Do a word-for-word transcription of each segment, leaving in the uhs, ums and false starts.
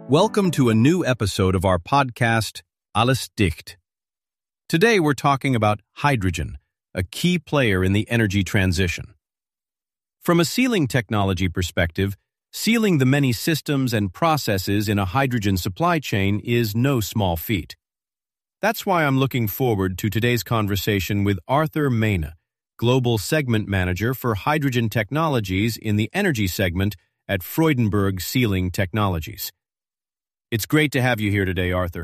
Welcome to a new episode of our podcast, Alles Dicht. Today we're talking about hydrogen, a key player in the energy transition. From a sealing technology perspective, sealing the many systems and processes in a hydrogen supply chain is no small feat. That's why I'm looking forward to today's conversation with Arthur Mena, Global Segment Manager for Hydrogen Technologies in the Energy segment at Freudenberg Sealing Technologies. It's great to have you here today, Arthur.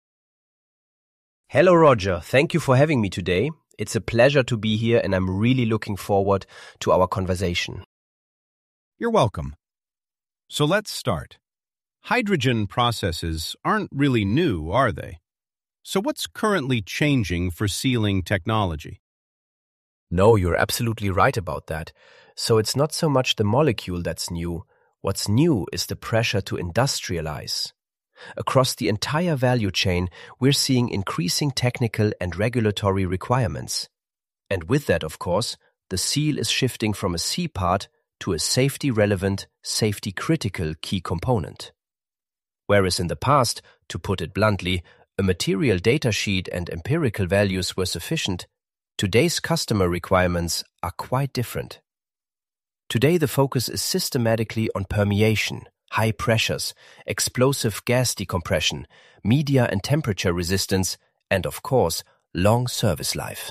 Hello, Roger. Thank you for having me today. It's a pleasure to be here, and I'm really looking forward to our conversation. You're welcome. So let's start. Hydrogen processes aren't really new, are they? So what's currently changing for sealing technology? No, you're absolutely right about that. So it's not so much the molecule that's new. What's new is the pressure to industrialize. Across the entire value chain, we're seeing increasing technical and regulatory requirements. And with that, of course, the seal is shifting from a C part to a safety-relevant, safety-critical key component. Whereas in the past, to put it bluntly, a material data sheet and empirical values were sufficient, today's customer requirements are quite different. Today, the focus is systematically on permeation, high pressures, explosive gas decompression, media and temperature resistance, and of course, long service life.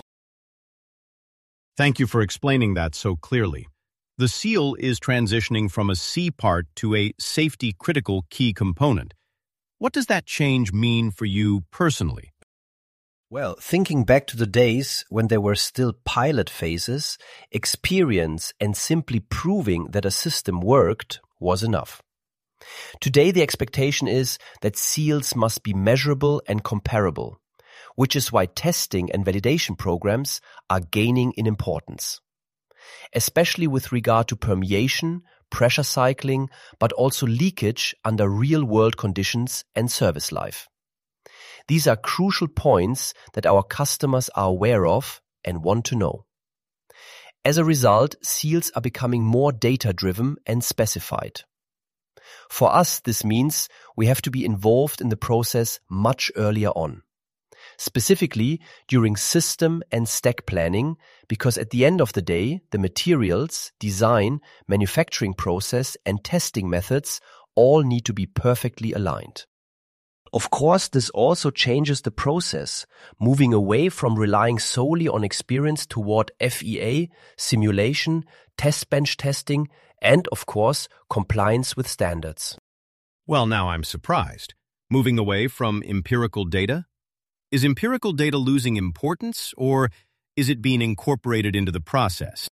Thank you for explaining that so clearly. The seal is transitioning from a C part to a safety-critical key component. What does that change mean for you personally? Well, thinking back to the days when there were still pilot phases, experience and simply proving that a system worked was enough. Today, the expectation is that seals must be measurable and comparable, which is why testing and validation programs are gaining in importance, especially with regard to permeation, pressure cycling, but also leakage under real-world conditions and service life. These are crucial points that our customers are aware of and want to know. As a result, seals are becoming more data-driven and specified. For us, this means we have to be involved in the process much earlier on. Specifically during system and stack planning, because at the end of the day, the materials, design, manufacturing process, and testing methods all need to be perfectly aligned. Of course, this also changes the process, moving away from relying solely on experience toward F E A, simulation, test bench testing, and, of course, compliance with standards. Well, now I'm surprised. Moving away from empirical data? Is empirical data losing importance, or is it being incorporated into the process?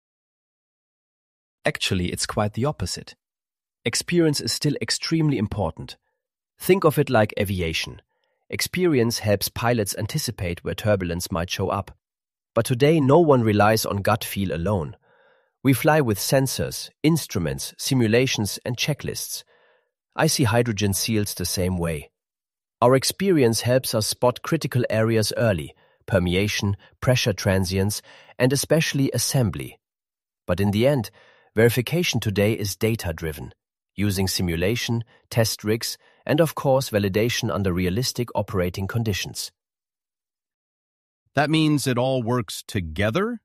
Actually, it's quite the opposite. Experience is still extremely important. Think of it like aviation. Experience helps pilots anticipate where turbulence might show up. But today, no one relies on gut feel alone. We fly with sensors, instruments, simulations, and checklists. I see hydrogen seals the same way. Our experience helps us spot critical areas early, permeation, pressure transients, and especially assembly. But in the end, verification today is data-driven, using simulation, test rigs, and of course validation under realistic operating conditions. That means it all works together?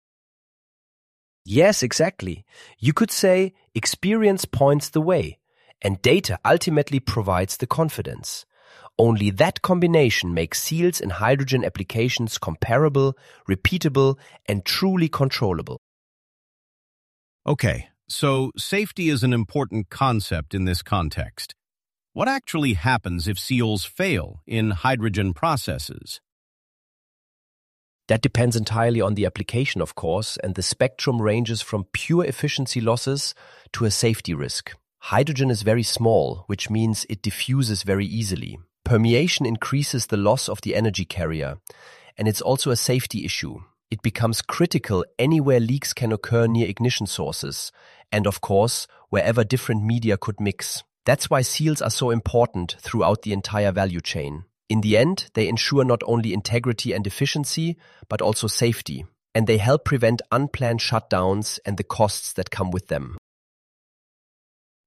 Yes, exactly. You could say experience points the way, and data ultimately provides the confidence. Only that combination makes seals in hydrogen applications comparable, repeatable, and truly controllable. Okay, so safety is an important concept in this context. What actually happens if seals fail in hydrogen processes? That depends entirely on the application, of course, and the spectrum ranges from pure efficiency losses to a safety risk. Hydrogen is very small, which means it diffuses very easily. Permeation increases the loss of the energy carrier, and it's also a safety issue. It becomes critical anywhere leaks can occur near ignition sources, and of course, wherever different media could mix. That's why seals are so important throughout the entire value chain. In the end, they ensure not only integrity and efficiency, but also safety, and they help prevent unplanned shutdowns and the costs that come with them.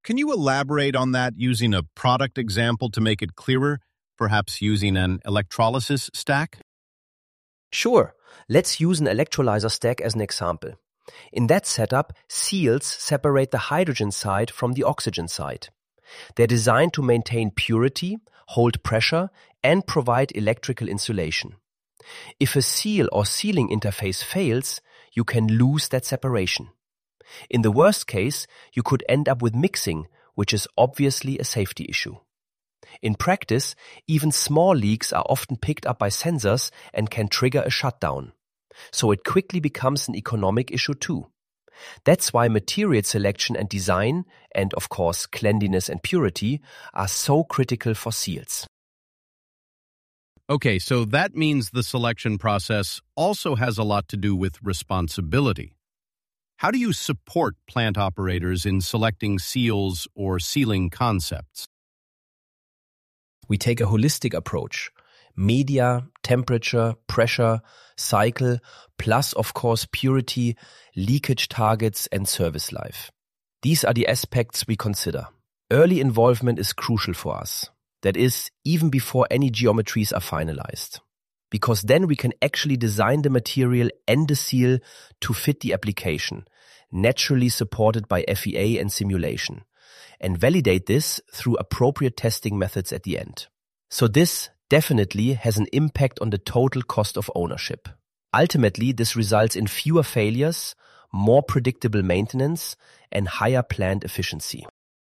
Can you elaborate on that using a product example to make it clearer, perhaps using an electrolysis stack? Sure, let's use an electrolyzer stack as an example. In that setup, seals separate the hydrogen side from the oxygen side. They're designed to maintain purity, hold pressure, and provide electrical insulation. If a seal or sealing interface fails, you can lose that separation. In the worst case, you could end up with mixing, which is obviously a safety issue. In practice, even small leaks are often picked up by sensors and can trigger a shutdown. So it quickly becomes an economic issue too. That's why material selection and design, and of course cleanliness and purity, are so critical for seals. Okay, so that means the selection process also has a lot to do with responsibility. How do you support plant operators in selecting seals or sealing concepts? We take a holistic approach. Media, temperature, pressure, cycle, plus of course purity, leakage targets and service life. These are the aspects we consider. Early involvement is crucial for us. That is, even before any geometries are finalized. Because then we can actually design the material and the seal to fit the application, naturally supported by F E A and simulation, and validate this through appropriate testing methods at the end. So this definitely has an impact on the total cost of ownership. Ultimately, this results in fewer failures, more predictable maintenance, and higher plant efficiency.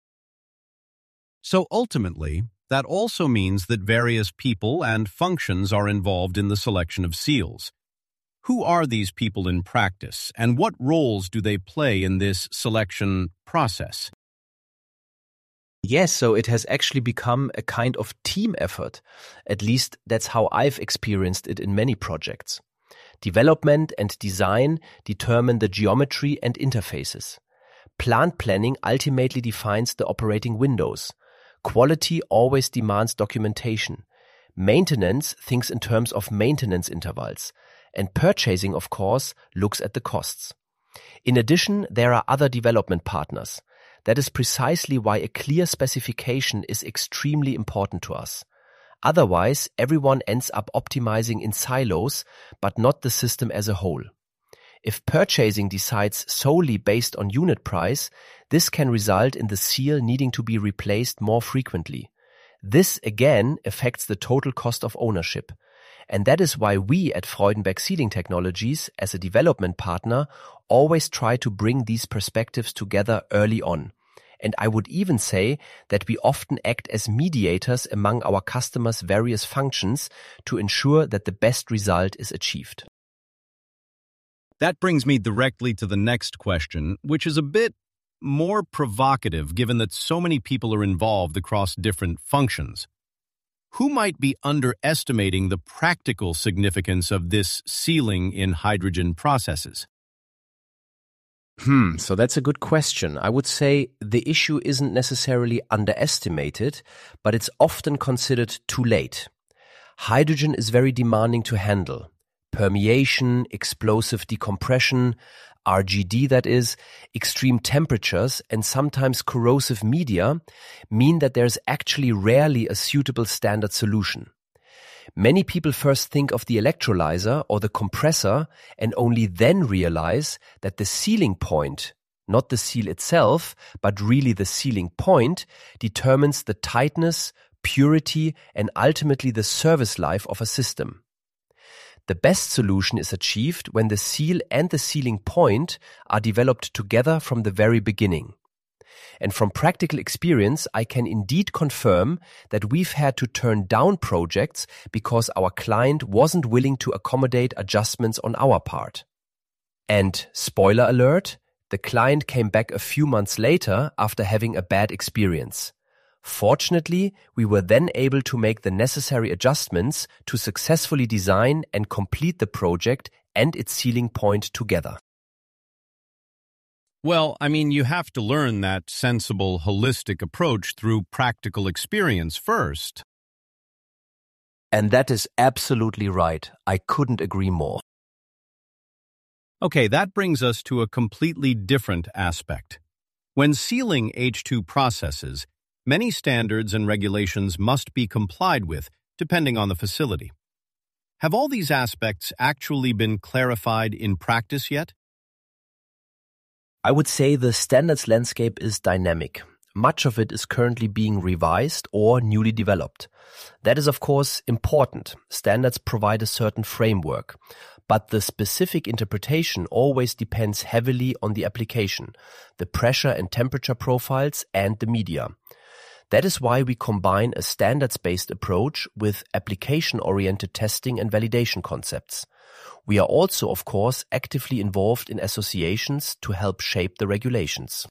So ultimately, that also means that various people and functions are involved in the selection of seals. Who are these people in practice, and what roles do they play in this selection process? Yes, so it has actually become a kind of team effort. At least that's how I've experienced it in many projects. Development and design determine the geometry and interfaces. Plant planning ultimately defines the operating windows. Quality always demands documentation. Maintenance thinks in terms of maintenance intervals. And purchasing, of course, looks at the costs. In addition, there are other development partners. That is precisely why a clear specification is extremely important to us. Otherwise, everyone ends up optimizing in silos, but not the system as a whole. If purchasing decides solely based on unit price, this can result in the seal needing to be replaced more frequently. This again affects the total cost of ownership. And that is why we at Freudenberg Sealing Technologies, as a development partner, always try to bring these perspectives together early on. And I would even say that we often act as mediators among our customers' various functions to ensure that the best result is achieved. That brings me directly to the next question, which is a bit more provocative given that so many people are involved across different functions. Who might be underestimating the practical significance of this sealing in hydrogen processes? Hmm, so that's a good question. I would say the issue isn't necessarily underestimated, but it's often considered too late. Hydrogen is very demanding to handle. Permeation, explosive decompression, R G D that is, extreme temperatures and sometimes corrosive media mean that there's actually rarely a suitable standard solution. Many people first think of the electrolyzer or the compressor and only then realize that the sealing point, not the seal itself, but really the sealing point, determines the tightness, purity, and ultimately the service life of a system. The best solution is achieved when the seal and the sealing point are developed together from the very beginning. And from practical experience, I can indeed confirm that we've had to turn down projects because our client wasn't willing to accommodate adjustments on our part. And spoiler alert, the client came back a few months later after having a bad experience. Fortunately, we were then able to make the necessary adjustments to successfully design and complete the project and its sealing point together. Well, I mean, you have to learn that sensible, holistic approach through practical experience first. And that is absolutely right. I couldn't agree more. Okay, that brings us to a completely different aspect. When sealing H two processes, many standards and regulations must be complied with, depending on the facility. Have all these aspects actually been clarified in practice yet? I would say the standards landscape is dynamic. Much of it is currently being revised or newly developed. That is, of course, important. Standards provide a certain framework, but the specific interpretation always depends heavily on the application, the pressure and temperature profiles, and the media. That is why we combine a standards-based approach with application-oriented testing and validation concepts. We are also, of course, actively involved in associations to help shape the regulations.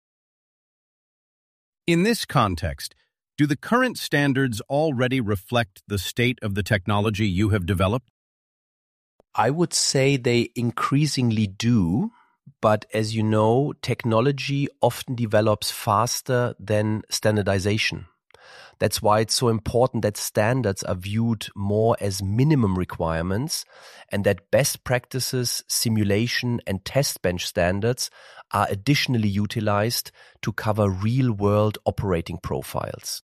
In this context, do the current standards already reflect the state of the technology you have developed? I would say they increasingly do, but as you know, technology often develops faster than standardization. That's why it's so important that standards are viewed more as minimum requirements and that best practices, simulation, and test bench standards are additionally utilized to cover real-world operating profiles.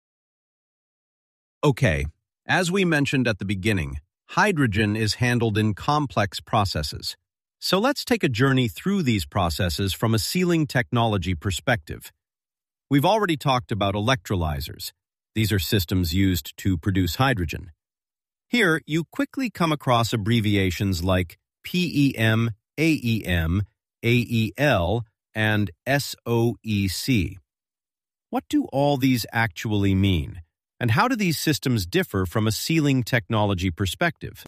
Okay, as we mentioned at the beginning, hydrogen is handled in complex processes. So let's take a journey through these processes from a sealing technology perspective. We've already talked about electrolyzers. These are systems used to produce hydrogen. Here, you quickly come across abbreviations like P E M, A E M, A E L, and S O E C. What do all these actually mean, and how do these systems differ from a sealing technology perspective?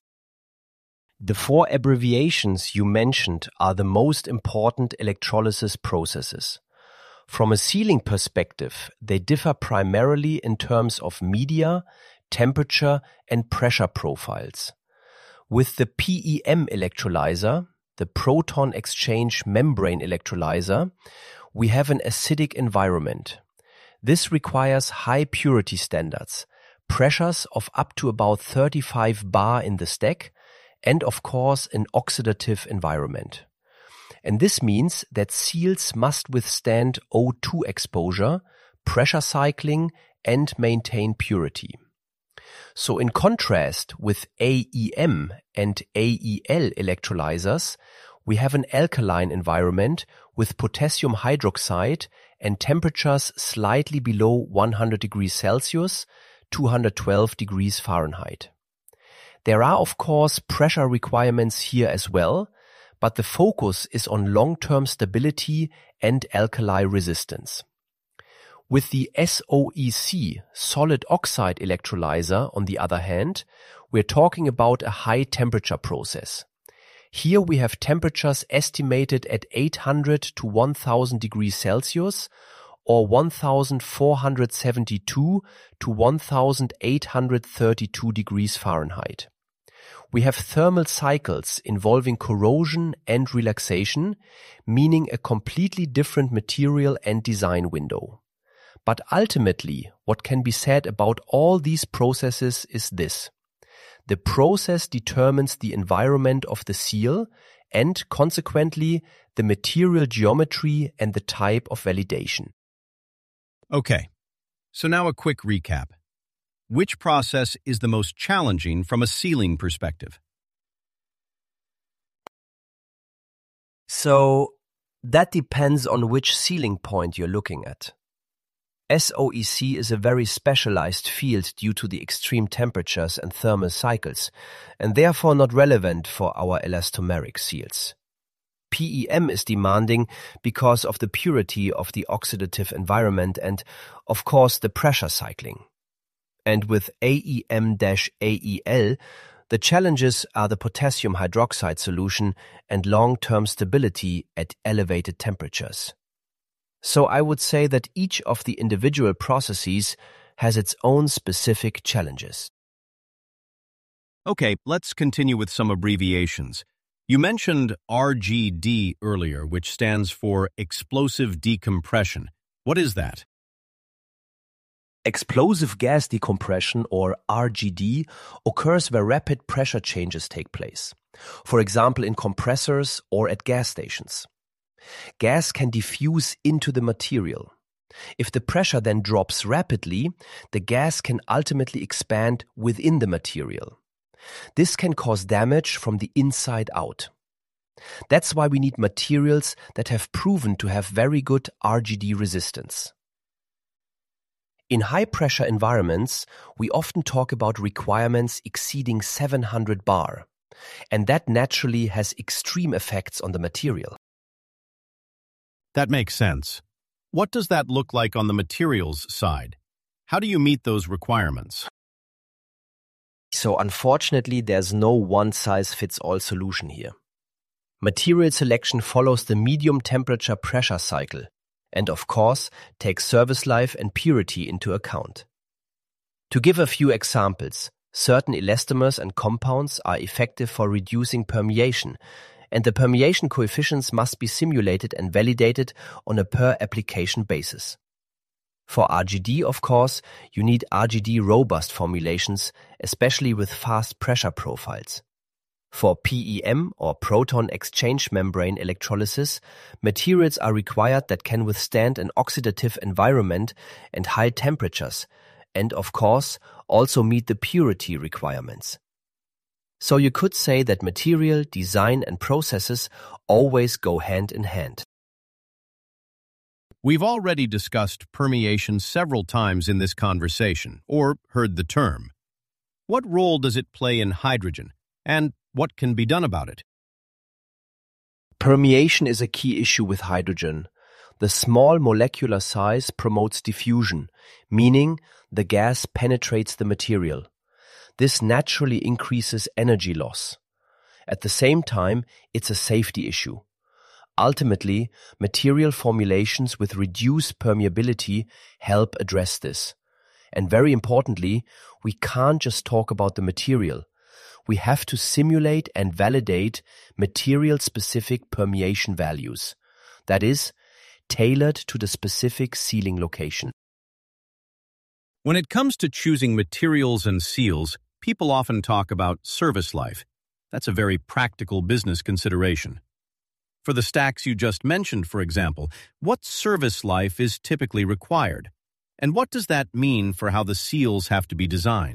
The four abbreviations you mentioned are the most important electrolysis processes. From a sealing perspective, they differ primarily in terms of media, temperature, and pressure profiles. With the P E M electrolyzer, the proton exchange membrane electrolyzer, we have an acidic environment. This requires high purity standards, pressures of up to about thirty-five bar in the stack, and of course an oxidative environment. And this means that seals must withstand O two exposure, pressure cycling, and maintain purity. So in contrast with A E M and A E L electrolyzers, we have an alkaline environment with potassium hydroxide and temperatures slightly below one hundred degrees Celsius, two hundred twelve degrees Fahrenheit. There are of course pressure requirements here as well, but the focus is on long-term stability and alkali resistance. With the S O E C solid oxide electrolyzer, on the other hand, we're talking about a high temperature process. Here we have temperatures estimated at eight hundred to one thousand degrees Celsius or one thousand four hundred seventy-two to one thousand eight hundred thirty-two degrees Fahrenheit. We have thermal cycles involving corrosion and relaxation, meaning a completely different material and design window. But ultimately, what can be said about all these processes is this. The process determines the environment of the seal and, consequently, the material geometry and the type of validation. Okay, so now a quick recap. Which process is the most challenging from a sealing perspective? So that depends on which sealing point you're looking at. S O E C is a very specialized field due to the extreme temperatures and thermal cycles, and therefore not relevant for our elastomeric seals. P E M is demanding because of the purity of the oxidative environment and, of course, the pressure cycling. And with A E M A E L, the challenges are the potassium hydroxide solution and long-term stability at elevated temperatures. So I would say that each of the individual processes has its own specific challenges. Okay, let's continue with some abbreviations. You mentioned R G D earlier, which stands for explosive decompression. What is that? Explosive gas decompression, or R G D, occurs where rapid pressure changes take place, for example in compressors or at gas stations. Gas can diffuse into the material. If the pressure then drops rapidly, the gas can ultimately expand within the material. This can cause damage from the inside out. That's why we need materials that have proven to have very good R G D resistance. In high-pressure environments, we often talk about requirements exceeding seven hundred bar, and that naturally has extreme effects on the material. That makes sense. What does that look like on the materials side? How do you meet those requirements? So unfortunately, there's no one-size-fits-all solution here. Material selection follows the medium temperature pressure cycle and, of course, takes service life and purity into account. To give a few examples, certain elastomers and compounds are effective for reducing permeation, and the permeation coefficients must be simulated and validated on a per-application basis. For R G D, of course, you need R G D-robust formulations, especially with fast pressure profiles. For P E M, or proton exchange membrane electrolysis, materials are required that can withstand an oxidative environment and high temperatures, and of course, also meet the purity requirements. So you could say that material, design and processes always go hand in hand. We've already discussed permeation several times in this conversation, or heard the term. What role does it play in hydrogen, and what can be done about it? Permeation is a key issue with hydrogen. The small molecular size promotes diffusion, meaning the gas penetrates the material. This naturally increases energy loss. At the same time, it's a safety issue. Ultimately, material formulations with reduced permeability help address this. And very importantly, we can't just talk about the material. We have to simulate and validate material-specific permeation values. That is, tailored to the specific sealing location. When it comes to choosing materials and seals, people often talk about service life. That's a very practical business consideration. For the stacks you just mentioned, for example, what service life is typically required? And what does that mean for how the seals have to be designed?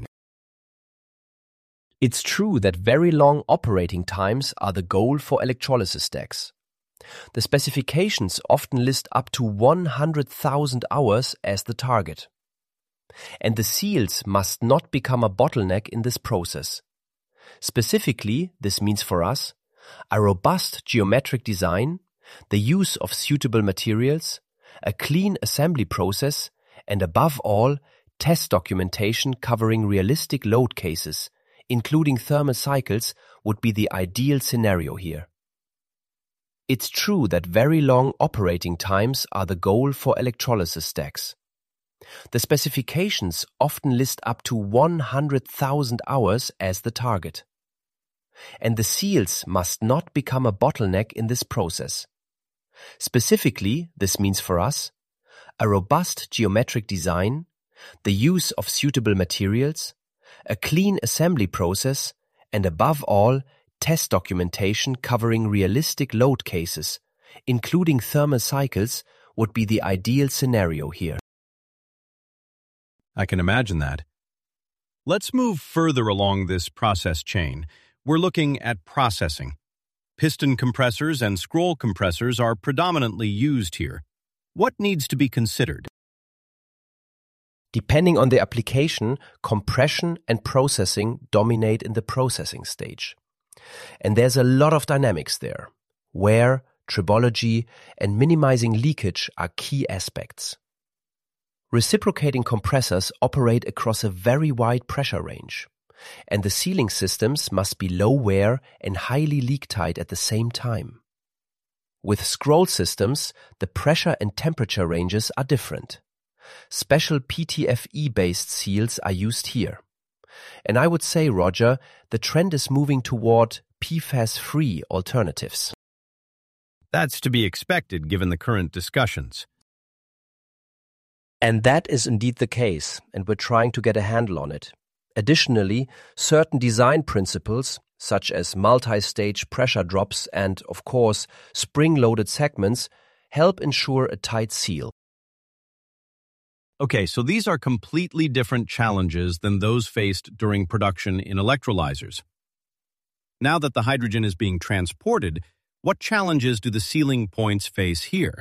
It's true that very long operating times are the goal for electrolysis stacks. The specifications often list up to one hundred thousand hours as the target. And the seals must not become a bottleneck in this process. Specifically, this means for us a robust geometric design, the use of suitable materials, a clean assembly process, and above all, test documentation covering realistic load cases, including thermal cycles, would be the ideal scenario here. It's true that very long operating times are the goal for electrolysis stacks. The specifications often list up to one hundred thousand hours as the target. And the seals must not become a bottleneck in this process. Specifically, this means for us a robust geometric design, the use of suitable materials, a clean assembly process, and above all, test documentation covering realistic load cases, including thermal cycles, would be the ideal scenario here. I can imagine that. Let's move further along this process chain. We're looking at processing. Piston compressors and scroll compressors are predominantly used here. What needs to be considered? Depending on the application, compression and processing dominate in the processing stage. And there's a lot of dynamics there. Wear, tribology, and minimizing leakage are key aspects. Reciprocating compressors operate across a very wide pressure range, and the sealing systems must be low wear and highly leak-tight at the same time. With scroll systems, the pressure and temperature ranges are different. Special P T F E-based seals are used here. And I would say, Roger, the trend is moving toward P FAS-free alternatives. That's to be expected given the current discussions. And that is indeed the case, and we're trying to get a handle on it. Additionally, certain design principles, such as multi-stage pressure drops and, of course, spring-loaded segments, help ensure a tight seal. Okay, so these are completely different challenges than those faced during production in electrolyzers. Now that the hydrogen is being transported, what challenges do the sealing points face here?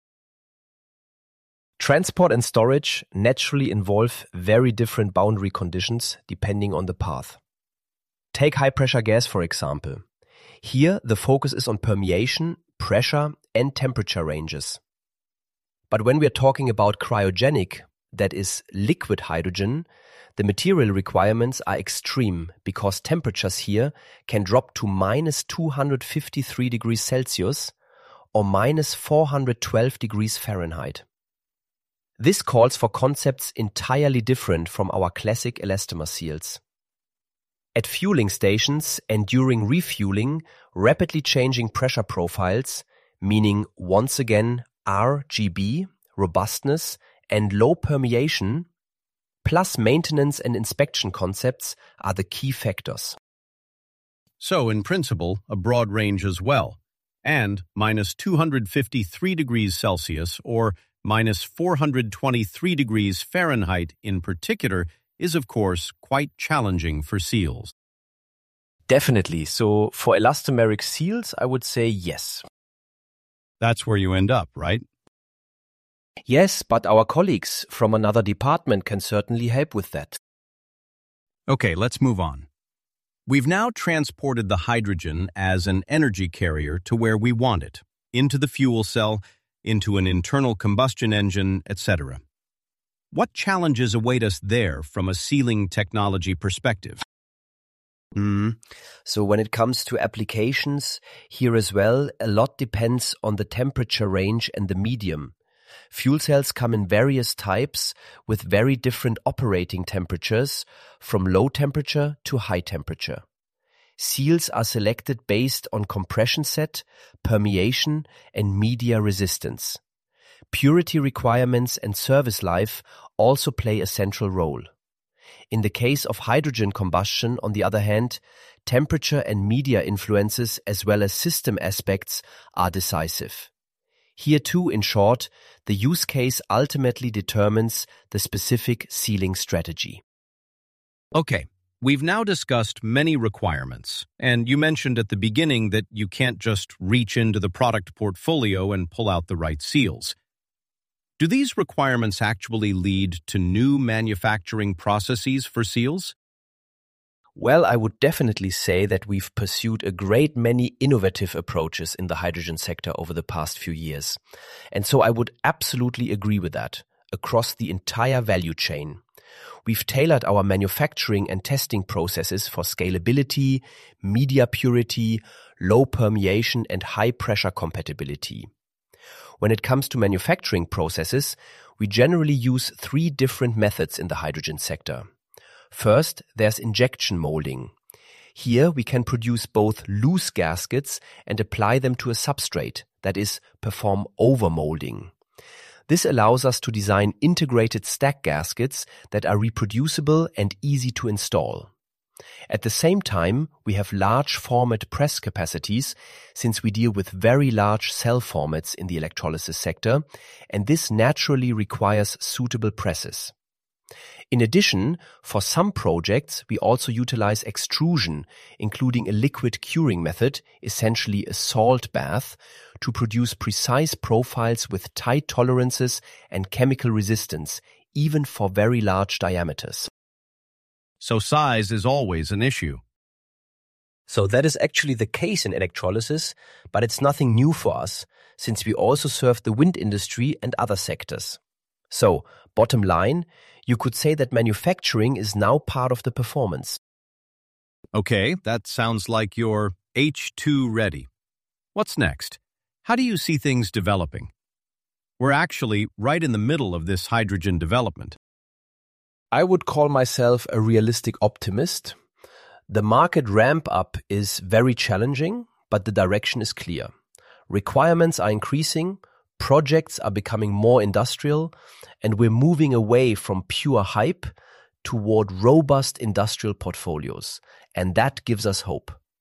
Transport and storage naturally involve very different boundary conditions depending on the path. Take high-pressure gas, for example. Here, the focus is on permeation, pressure, and temperature ranges. But when we are talking about cryogenic, that is liquid hydrogen, the material requirements are extreme because temperatures here can drop to minus two hundred fifty-three degrees Celsius or minus four hundred twelve degrees Fahrenheit. This calls for concepts entirely different from our classic elastomer seals. At fueling stations and during refueling, rapidly changing pressure profiles, meaning once again R G B, robustness, and low permeation, plus maintenance and inspection concepts are the key factors. So, in principle, a broad range as well, and minus two hundred fifty-three degrees Celsius or minus four hundred twenty-three degrees Fahrenheit in particular is, of course, quite challenging for seals. Definitely. So for elastomeric seals, I would say yes. That's where you end up, right? Yes, but our colleagues from another department can certainly help with that. Okay, let's move on. We've now transported the hydrogen as an energy carrier to where we want it, into the fuel cell, into an internal combustion engine, et cetera. What challenges await us there from a sealing technology perspective? Mm. So when it comes to applications, here as well, a lot depends on the temperature range and the medium. Fuel cells come in various types with very different operating temperatures, from low temperature to high temperature. Seals are selected based on compression set, permeation, and media resistance. Purity requirements and service life also play a central role. In the case of hydrogen combustion, on the other hand, temperature and media influences as well as system aspects are decisive. Here too, in short, the use case ultimately determines the specific sealing strategy. Okay, we've now discussed many requirements, and you mentioned at the beginning that you can't just reach into the product portfolio and pull out the right seals. Do these requirements actually lead to new manufacturing processes for seals? Well, I would definitely say that we've pursued a great many innovative approaches in the hydrogen sector over the past few years. And so I would absolutely agree with that, across the entire value chain. We've tailored our manufacturing and testing processes for scalability, media purity, low permeation, and high pressure compatibility. When it comes to manufacturing processes, we generally use three different methods in the hydrogen sector. First, there's injection molding. Here we can produce both loose gaskets and apply them to a substrate, that is, perform overmolding. This allows us to design integrated stack gaskets that are reproducible and easy to install. At the same time, we have large format press capacities since we deal with very large cell formats in the electrolysis sector, and this naturally requires suitable presses. In addition, for some projects, we also utilize extrusion, including a liquid curing method, essentially a salt bath, to produce precise profiles with tight tolerances and chemical resistance, even for very large diameters. So size is always an issue. So that is actually the case in electrolysis, but it's nothing new for us, since we also serve the wind industry and other sectors. So, bottom line, you could say that manufacturing is now part of the performance. Okay, that sounds like you're H two ready. What's next? How do you see things developing? We're actually right in the middle of this hydrogen development. I would call myself a realistic optimist. The market ramp up is very challenging, but the direction is clear. Requirements are increasing, projects are becoming more industrial, and we're moving away from pure hype toward robust industrial portfolios. And that gives us hope.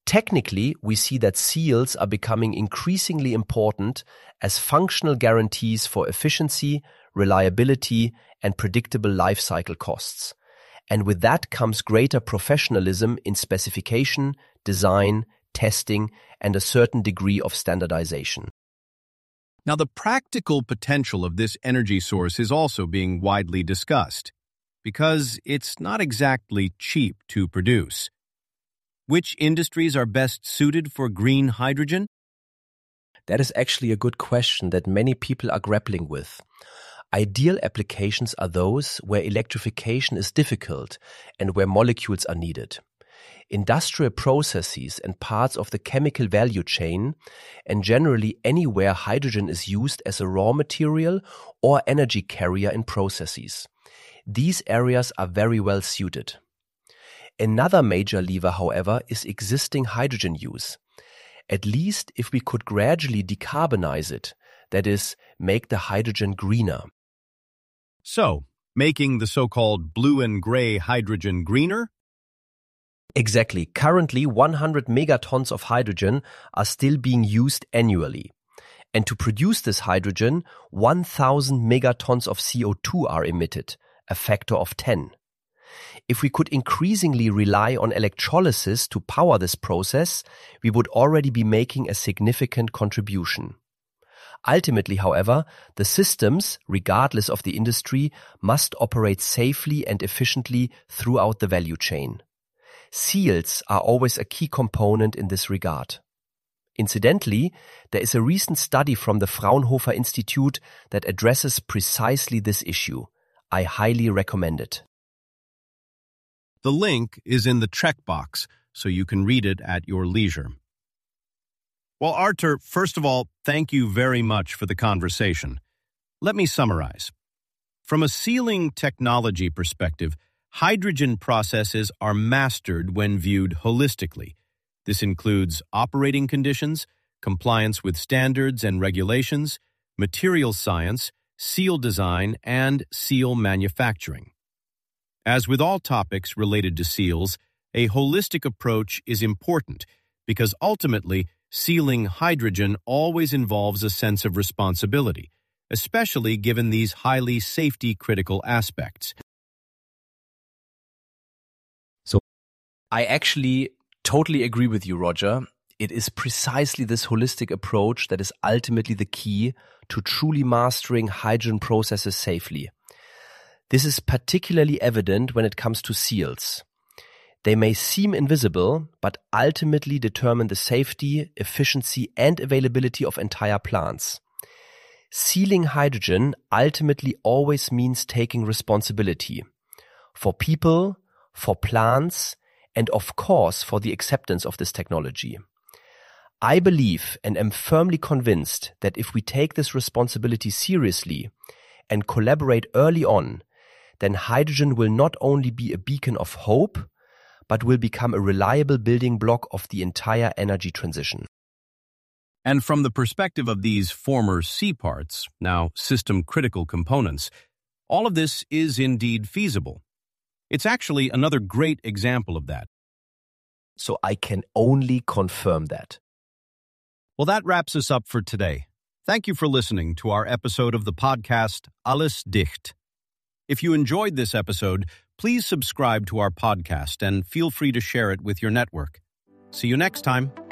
Technically, we see that seals are becoming increasingly important as functional guarantees for efficiency, reliability, and predictable life cycle costs. And with that comes greater professionalism in specification, design, testing, and a certain degree of standardization. Now, the practical potential of this energy source is also being widely discussed, because it's not exactly cheap to produce. Which industries are best suited for green hydrogen? That is actually a good question that many people are grappling with. Ideal applications are those where electrification is difficult and where molecules are needed. Industrial processes and parts of the chemical value chain, and generally anywhere hydrogen is used as a raw material or energy carrier in processes. These areas are very well suited. Another major lever, however, is existing hydrogen use. At least if we could gradually decarbonize it, that is, make the hydrogen greener. So, making the so-called blue and gray hydrogen greener? Exactly. Currently, one hundred megatons of hydrogen are still being used annually. And to produce this hydrogen, one thousand megatons of C O two are emitted, a factor of ten. If we could increasingly rely on electrolysis to power this process, we would already be making a significant contribution. Ultimately, however, the systems, regardless of the industry, must operate safely and efficiently throughout the value chain. Seals are always a key component in this regard. Incidentally, there is a recent study from the Fraunhofer Institute that addresses precisely this issue. I highly recommend it. The link is in the check box, so you can read it at your leisure. Well, Artur, first of all, thank you very much for the conversation. Let me summarize. From a sealing technology perspective, hydrogen processes are mastered when viewed holistically. This includes operating conditions, compliance with standards and regulations, material science, seal design, and seal manufacturing. As with all topics related to seals, a holistic approach is important because ultimately, sealing hydrogen always involves a sense of responsibility, especially given these highly safety-critical aspects. So, I actually totally agree with you, Roger. It is precisely this holistic approach that is ultimately the key to truly mastering hydrogen processes safely. This is particularly evident when it comes to seals. They may seem invisible, but ultimately determine the safety, efficiency, and availability of entire plants. Sealing hydrogen ultimately always means taking responsibility for people, for plants, and of course for the acceptance of this technology. I believe and am firmly convinced that if we take this responsibility seriously and collaborate early on, then hydrogen will not only be a beacon of hope, but will become a reliable building block of the entire energy transition. And from the perspective of these former C parts, now system-critical components, all of this is indeed feasible. It's actually another great example of that. So I can only confirm that. Well, that wraps us up for today. Thank you for listening to our episode of the podcast Alles Dicht. If you enjoyed this episode, please subscribe to our podcast and feel free to share it with your network. See you next time.